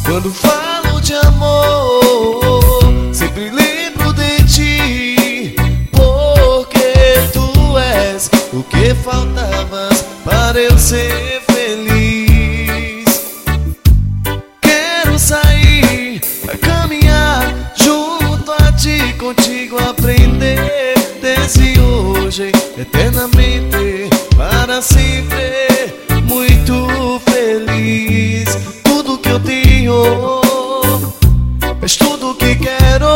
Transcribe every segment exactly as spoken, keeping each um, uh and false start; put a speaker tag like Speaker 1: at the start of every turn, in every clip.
Speaker 1: Quando falo de amor, sempre lembro de ti, porque tu és o que faltavas para eu ser feliz. Quero sair, caminhar junto a ti, contigo aprender, desde hoje, eternamente, para sempre, muito feliz. Tudo que eu tenho, és tudo que quero,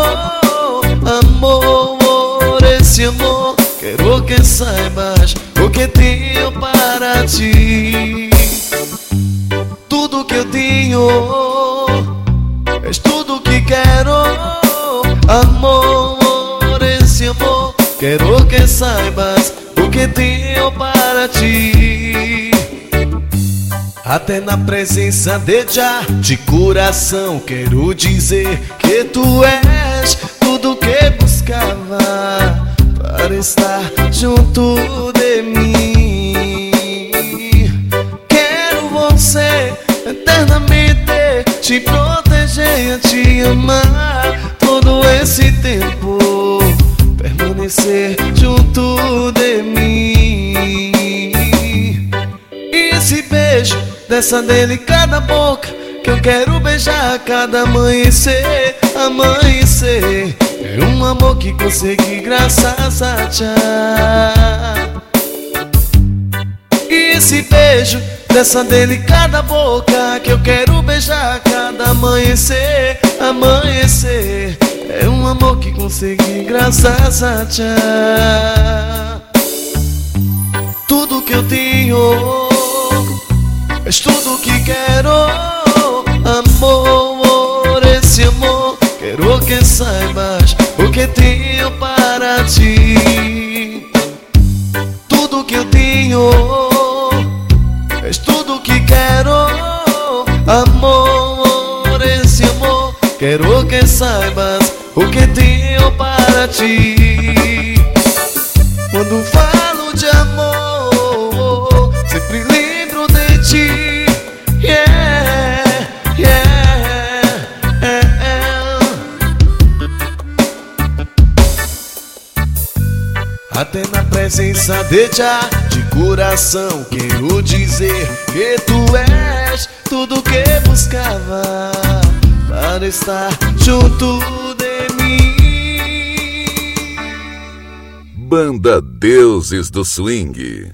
Speaker 1: amor, esse amor, quero que saibas o que tenho para ti. Tudo que eu tenho, és tudo que quero, amor, esse amor, quero que saibas o que tenho para ti. Até na presença de Jah, de coração, quero dizer que tu és tudo que buscava para estar junto de mim. Quero você eternamente, te proteger, te amar todo esse tempo, permanecer junto de mim. E esse beijo dessa delicada boca que eu quero beijar a cada amanhecer, amanhecer, é um amor que consegui graças a Jah. E esse beijo dessa delicada boca que eu quero beijar a cada amanhecer, amanhecer, é um amor que consegui graças a Jah. Tudo que eu tenho, és tudo que quero, amor, esse amor, quero que saibas o que tenho para ti. Tudo que eu tenho, és tudo que quero, amor, esse amor, quero que saibas o que tenho para ti. Quando falo de amor, sempre lembro de ti. Yeah, yeah, yeah. Até na presença de Jah, de coração, quero dizer que tu és tudo que buscava para estar junto de mim.
Speaker 2: Banda Deuses do Swing.